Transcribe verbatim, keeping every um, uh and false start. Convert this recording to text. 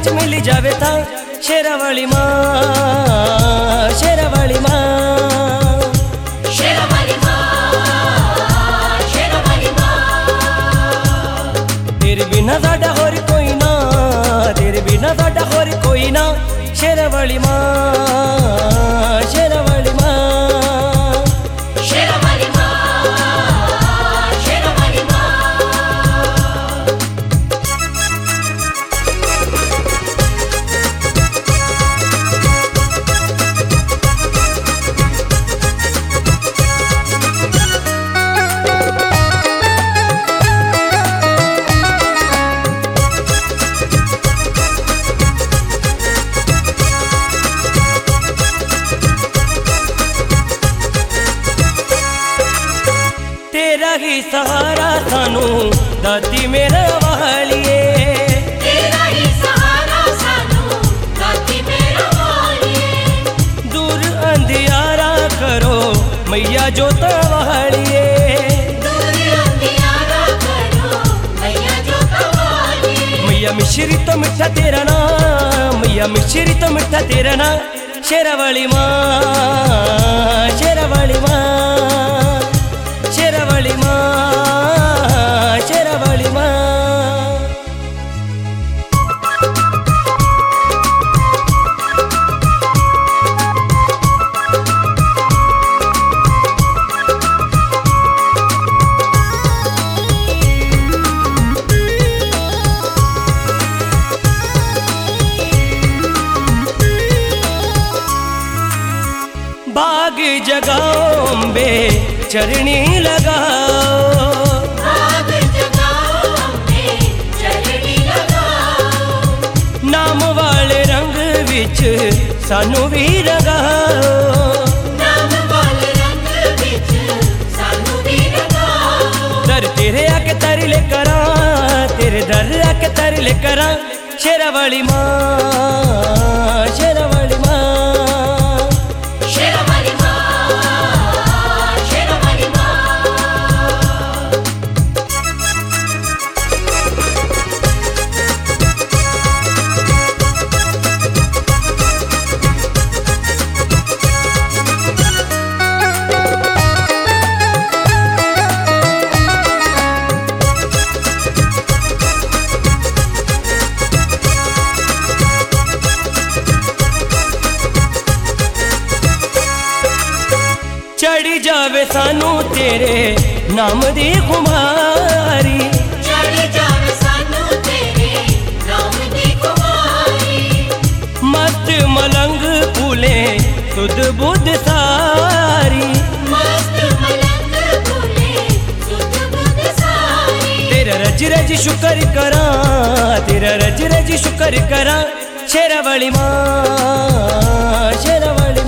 विच मिल जावे था शेरा वाली मां, शेरा वाली मां, शेरा वाली मां, शेरा वाली मां। तेरे बिना साडा होर कोई ना, तेरे बिना साडा होर कोई ना, शेरा वाली मां, शेरा वाली मां, शेरा वाली मां, शेरा वाली मां। तेरा ही सहारा सानू दादी मेरा वालिए, तेरा ही सहारा सानू दादी मेरा वालिए। दूर अंधियारा करो मैया जोता वालिए, दूर अंधियारा करो मैया जोता वालिए। मैया मिश्री तो मिठा तेरा नाम, मैया मिश्री तो मिठा तेरा नाम, शेरा वाली मां, शेरा वाली मां, शेरा वाली मां, शेरा वाली मां। बाग जगाओ अम्बे चरणी लगाओ, बाग जगाओ अम्बे चरणी लगाओ। नाम वाले रंग विच सानू भी रंगाओ, नाम वाले रंग विच सानू भी रंगाओ। दर तेरे आके तरले करा, तेरे दर आके तरले करा, शेरा वाली मां, शेरा वाली मां, शेरा वाली मां, शेरा वाली मां। चढ़ी जावे सानू तेरे नाम दी खुमारी, चढ़ी जावे सानू तेरे नाम दी खुमारी। मस्त मलंग फूले सुध बुध सारी, मस्त मलंग फूले सुध बुध सारी। तेरा रज रज शुक्र करा, तेरा रज रज शुक्र करा, शेरा वाली मां, शेरा वाली